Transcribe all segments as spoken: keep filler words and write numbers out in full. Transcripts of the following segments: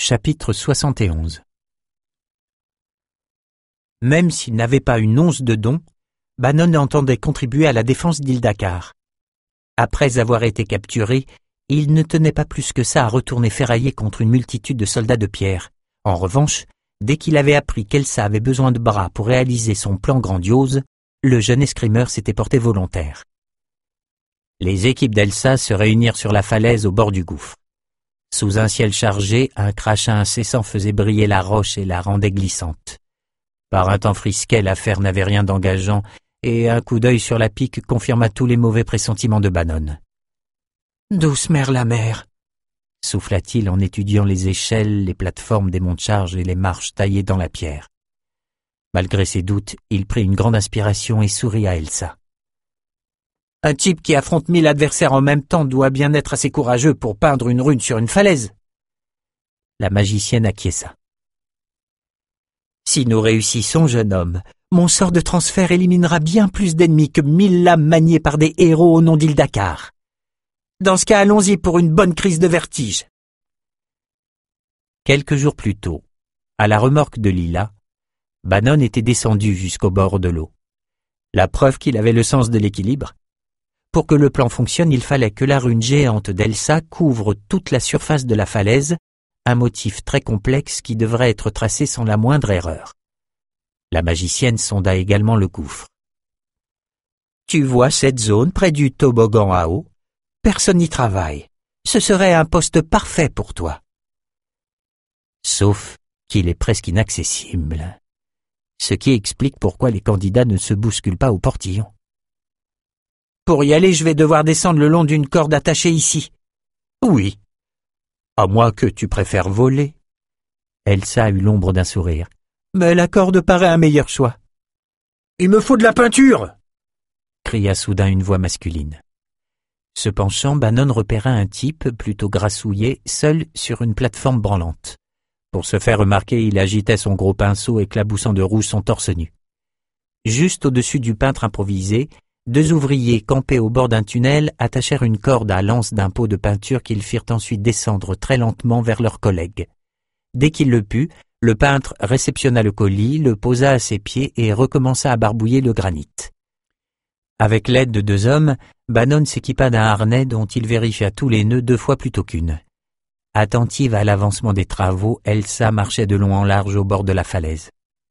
Chapitre soixante et onze. Même s'il n'avait pas une once de dons, Bannon entendait contribuer à la défense d'Ildakar. Après avoir été capturé, il ne tenait pas plus que ça à retourner ferrailler contre une multitude de soldats de pierre. En revanche, dès qu'il avait appris qu'Elsa avait besoin de bras pour réaliser son plan grandiose, le jeune escrimeur s'était porté volontaire. Les équipes d'Elsa se réunirent sur la falaise au bord du gouffre. Sous un ciel chargé, un crachat incessant faisait briller la roche et la rendait glissante. Par un temps frisquet, l'affaire n'avait rien d'engageant, et un coup d'œil sur la pique confirma tous les mauvais pressentiments de Bannon. « Douce mère la mer !» souffla-t-il en étudiant les échelles, les plateformes des monts de charge et les marches taillées dans la pierre. Malgré ses doutes, il prit une grande inspiration et sourit à Elsa. Un type qui affronte mille adversaires en même temps doit bien être assez courageux pour peindre une rune sur une falaise. La magicienne acquiesça. Si nous réussissons, jeune homme, mon sort de transfert éliminera bien plus d'ennemis que mille lames maniées par des héros au nom d'Ildakar. Dans ce cas, allons-y pour une bonne crise de vertige. Quelques jours plus tôt, à la remorque de Lila, Bannon était descendu jusqu'au bord de l'eau. La preuve qu'il avait le sens de l'équilibre. Pour que le plan fonctionne, il fallait que la rune géante d'Elsa couvre toute la surface de la falaise, un motif très complexe qui devrait être tracé sans la moindre erreur. La magicienne sonda également le gouffre. « Tu vois cette zone près du toboggan à eau ? Personne n'y travaille. Ce serait un poste parfait pour toi. » Sauf qu'il est presque inaccessible. Ce qui explique pourquoi les candidats ne se bousculent pas au portillon. Pour y aller, je vais devoir descendre le long d'une corde attachée ici. Oui. À moins que tu préfères voler. Elsa eut l'ombre d'un sourire. Mais la corde paraît un meilleur choix. Il me faut de la peinture! Cria soudain une voix masculine. Se penchant, Bannon repéra un type plutôt grassouillet, seul sur une plateforme branlante. Pour se faire remarquer, il agitait son gros pinceau éclaboussant de rouge son torse nu. Juste au-dessus du peintre improvisé, deux ouvriers campés au bord d'un tunnel attachèrent une corde à l'anse d'un pot de peinture qu'ils firent ensuite descendre très lentement vers leurs collègues. Dès qu'il le put, le peintre réceptionna le colis, le posa à ses pieds et recommença à barbouiller le granit. Avec l'aide de deux hommes, Bannon s'équipa d'un harnais dont il vérifia tous les nœuds deux fois plutôt qu'une. Attentive à l'avancement des travaux, Elsa marchait de long en large au bord de la falaise.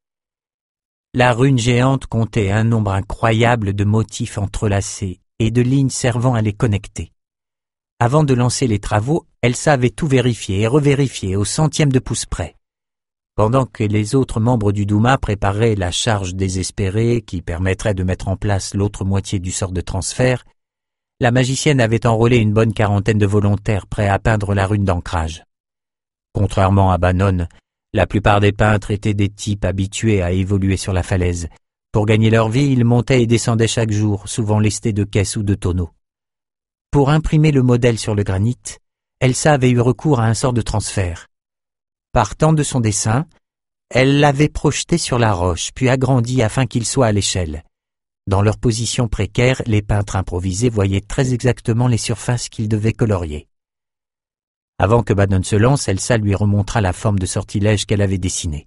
La rune géante comptait un nombre incroyable de motifs entrelacés et de lignes servant à les connecter. Avant de lancer les travaux, Elsa avait tout vérifié et revérifié au centième de pouce près. Pendant que les autres membres du Douma préparaient la charge désespérée qui permettrait de mettre en place l'autre moitié du sort de transfert, la magicienne avait enrôlé une bonne quarantaine de volontaires prêts à peindre la rune d'ancrage. Contrairement à Bannon, la plupart des peintres étaient des types habitués à évoluer sur la falaise. Pour gagner leur vie, ils montaient et descendaient chaque jour, souvent lestés de caisses ou de tonneaux. Pour imprimer le modèle sur le granit, Elsa avait eu recours à un sort de transfert. Partant de son dessin, elle l'avait projeté sur la roche, puis agrandi afin qu'il soit à l'échelle. Dans leur position précaire, les peintres improvisés voyaient très exactement les surfaces qu'ils devaient colorier. Avant que Bannon se lance, Elsa lui remontra la forme de sortilège qu'elle avait dessinée.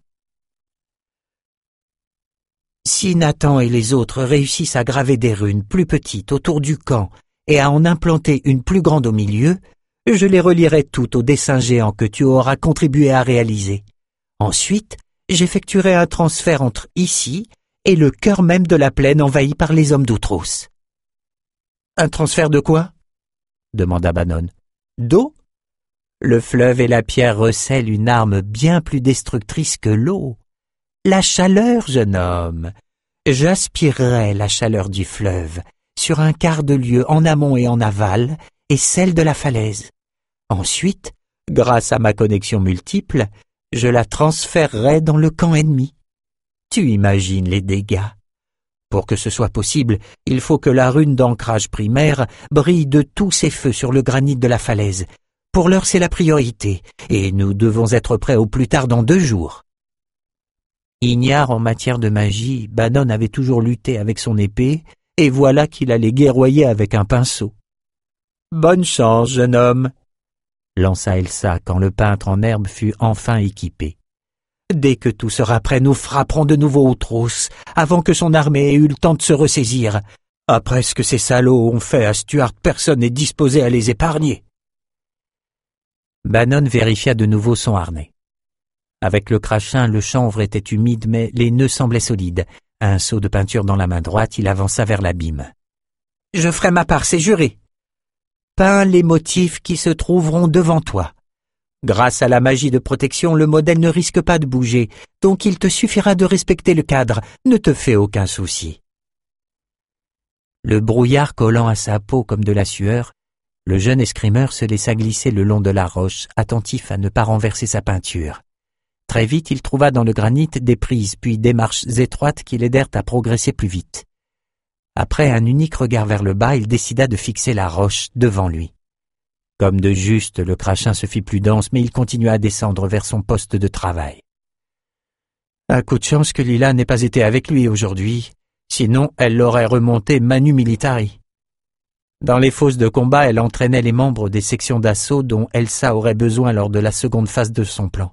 Si Nathan et les autres réussissent à graver des runes plus petites autour du camp et à en implanter une plus grande au milieu, je les relierai toutes au dessin géant que tu auras contribué à réaliser. Ensuite, j'effectuerai un transfert entre ici et le cœur même de la plaine envahie par les hommes d'Outros. Un transfert de quoi? Demanda Bannon. D'eau? Le fleuve et la pierre recèlent une arme bien plus destructrice que l'eau. La chaleur, jeune homme. J'aspirerai la chaleur du fleuve sur un quart de lieue en amont et en aval et celle de la falaise. Ensuite, grâce à ma connexion multiple, je la transférerai dans le camp ennemi. Tu imagines les dégâts. Pour que ce soit possible, il faut que la rune d'ancrage primaire brille de tous ses feux sur le granit de la falaise. Pour l'heure, c'est la priorité, et nous devons être prêts au plus tard dans deux jours. Ignare en matière de magie, Bannon avait toujours lutté avec son épée, et voilà qu'il allait guerroyer avec un pinceau. Bonne chance, jeune homme. lança Elsa quand le peintre en herbe fut enfin équipé. Dès que tout sera prêt, nous frapperons de nouveau aux trousses, avant que son armée ait eu le temps de se ressaisir. Après ce que ces salauds ont fait à Stuart, personne n'est disposé à les épargner. Bannon vérifia de nouveau son harnais. Avec le crachin, le chanvre était humide, mais les nœuds semblaient solides. Un seau de peinture dans la main droite, il avança vers l'abîme. « Je ferai ma part, c'est juré. Peins les motifs qui se trouveront devant toi. Grâce à la magie de protection, le modèle ne risque pas de bouger, donc il te suffira de respecter le cadre. Ne te fais aucun souci. » Le brouillard collant à sa peau comme de la sueur, le jeune escrimeur se laissa glisser le long de la roche, attentif à ne pas renverser sa peinture. Très vite, il trouva dans le granit des prises, puis des marches étroites qui l'aidèrent à progresser plus vite. Après un unique regard vers le bas, il décida de fixer la roche devant lui. Comme de juste, le crachin se fit plus dense, mais il continua à descendre vers son poste de travail. Un coup de chance que Lila n'ait pas été avec lui aujourd'hui, sinon elle l'aurait remonté manu militari. Dans les fosses de combat, elle entraînait les membres des sections d'assaut dont Elsa aurait besoin lors de la seconde phase de son plan.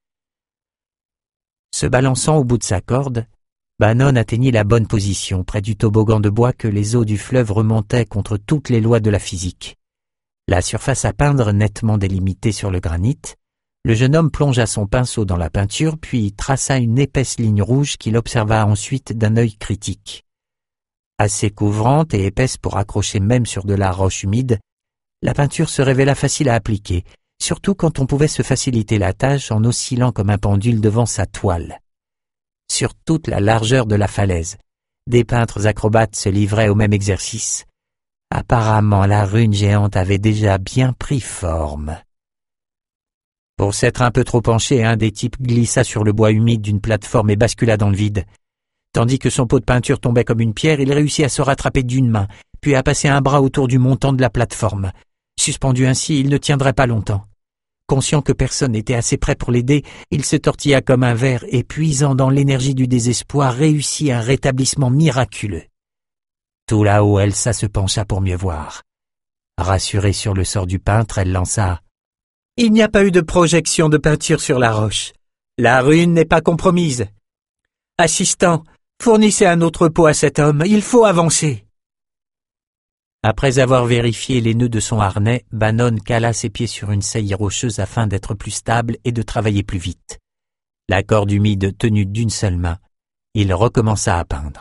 Se balançant au bout de sa corde, Bannon atteignit la bonne position près du toboggan de bois que les eaux du fleuve remontaient contre toutes les lois de la physique. La surface à peindre nettement délimitée sur le granit, le jeune homme plongea son pinceau dans la peinture puis traça une épaisse ligne rouge qu'il observa ensuite d'un œil critique. Assez couvrante et épaisse pour accrocher même sur de la roche humide, la peinture se révéla facile à appliquer, surtout quand on pouvait se faciliter la tâche en oscillant comme un pendule devant sa toile. Sur toute la largeur de la falaise, des peintres acrobates se livraient au même exercice. Apparemment, la rune géante avait déjà bien pris forme. Pour s'être un peu trop penché, un des types glissa sur le bois humide d'une plateforme et bascula dans le vide. Tandis que son pot de peinture tombait comme une pierre, il réussit à se rattraper d'une main, puis à passer un bras autour du montant de la plateforme. Suspendu ainsi, il ne tiendrait pas longtemps. Conscient que personne n'était assez près pour l'aider, il se tortilla comme un ver et, puisant dans l'énergie du désespoir, réussit un rétablissement miraculeux. Tout là-haut, Elsa se pencha pour mieux voir. Rassurée sur le sort du peintre, elle lança « Il n'y a pas eu de projection de peinture sur la roche. La rune n'est pas compromise. Assistant, fournissez un autre pot à cet homme, il faut avancer. » Après avoir vérifié les nœuds de son harnais, Bannon cala ses pieds sur une saillie rocheuse afin d'être plus stable et de travailler plus vite. La corde humide tenue d'une seule main, il recommença à peindre.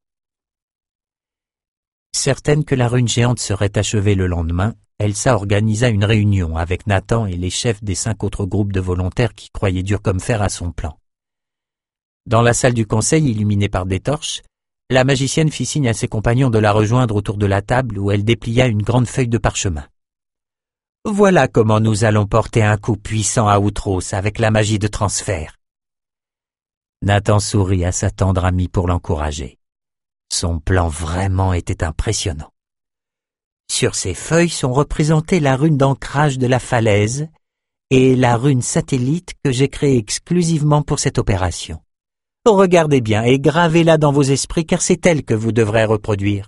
Certaine que la rune géante serait achevée le lendemain, Elsa organisa une réunion avec Nathan et les chefs des cinq autres groupes de volontaires qui croyaient dur comme fer à son plan. Dans la salle du conseil illuminée par des torches, la magicienne fit signe à ses compagnons de la rejoindre autour de la table où elle déplia une grande feuille de parchemin. « Voilà comment nous allons porter un coup puissant à Outros avec la magie de transfert. » Nathan sourit à sa tendre amie pour l'encourager. Son plan vraiment était impressionnant. Sur ces feuilles sont représentées la rune d'ancrage de la falaise et la rune satellite que j'ai créée exclusivement pour cette opération. Regardez bien et gravez-la dans vos esprits car c'est elle que vous devrez reproduire.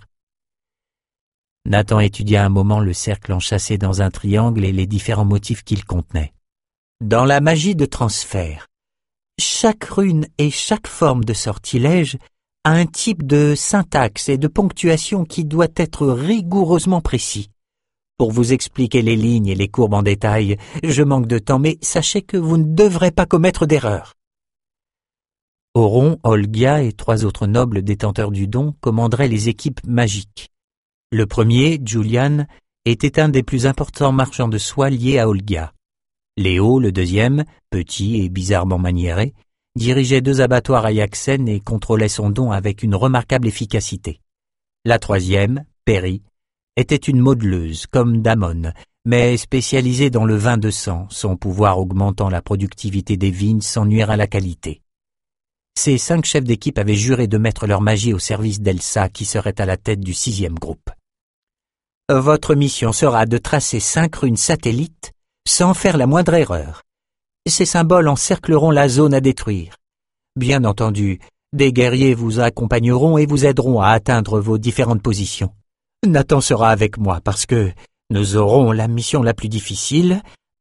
Nathan étudia un moment le cercle enchâssé dans un triangle et les différents motifs qu'il contenait. Dans la magie de transfert, chaque rune et chaque forme de sortilège a un type de syntaxe et de ponctuation qui doit être rigoureusement précis. Pour vous expliquer les lignes et les courbes en détail, je manque de temps, mais sachez que vous ne devrez pas commettre d'erreur. Auron, Olgia et trois autres nobles détenteurs du don commanderaient les équipes magiques. Le premier, Julian, était un des plus importants marchands de soie liés à Olgia. Léo, le deuxième, petit et bizarrement maniéré, dirigeait deux abattoirs à Yaxen et contrôlait son don avec une remarquable efficacité. La troisième, Perry, était une modeleuse comme Damon, mais spécialisée dans le vin de sang, son pouvoir augmentant la productivité des vignes sans nuire à la qualité. Ces cinq chefs d'équipe avaient juré de mettre leur magie au service d'Elsa qui serait à la tête du sixième groupe. Votre mission sera de tracer cinq runes satellites sans faire la moindre erreur. Ces symboles encercleront la zone à détruire. Bien entendu, des guerriers vous accompagneront et vous aideront à atteindre vos différentes positions. Nathan sera avec moi parce que nous aurons la mission la plus difficile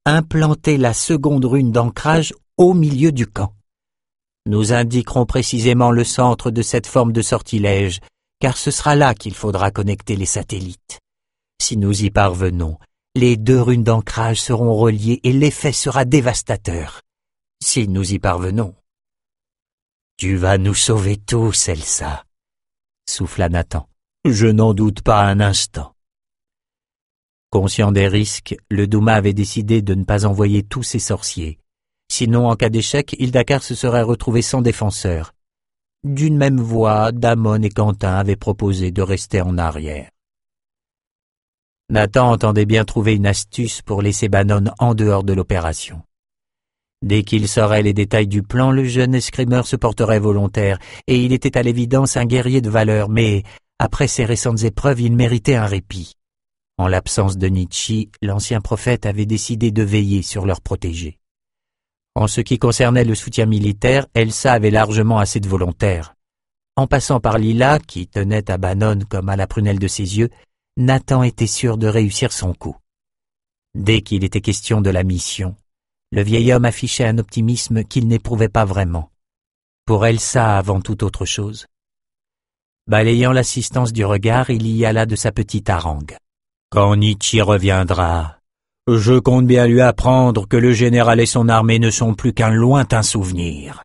implanter la seconde rune d'ancrage au milieu du camp. Nous indiquerons précisément le centre de cette forme de sortilège, car ce sera là qu'il faudra connecter les satellites. Si nous y parvenons, les deux runes d'ancrage seront reliées et l'effet sera dévastateur. Si nous y parvenons. Tu vas nous sauver tous, Elsa, souffla Nathan. Je n'en doute pas un instant. Conscient des risques, le Douma avait décidé de ne pas envoyer tous ses sorciers. Sinon, en cas d'échec, Hildakar se serait retrouvé sans défenseur. D'une même voix, Damon et Quentin avaient proposé de rester en arrière. Nathan entendait bien trouver une astuce pour laisser Bannon en dehors de l'opération. Dès qu'il saurait les détails du plan, le jeune escrimeur se porterait volontaire, et il était à l'évidence un guerrier de valeur, mais, après ses récentes épreuves, il méritait un répit. En l'absence de Nietzsche, l'ancien prophète avait décidé de veiller sur leurs protégés. En ce qui concernait le soutien militaire, Elsa avait largement assez de volontaires. En passant par Lila, qui tenait à Bannon comme à la prunelle de ses yeux, Nathan était sûr de réussir son coup. Dès qu'il était question de la mission, le vieil homme affichait un optimisme qu'il n'éprouvait pas vraiment. Pour Elsa avant toute autre chose. Balayant l'assistance du regard, il y alla de sa petite harangue. Quand Nietzsche reviendra, je compte bien lui apprendre que le général et son armée ne sont plus qu'un lointain souvenir.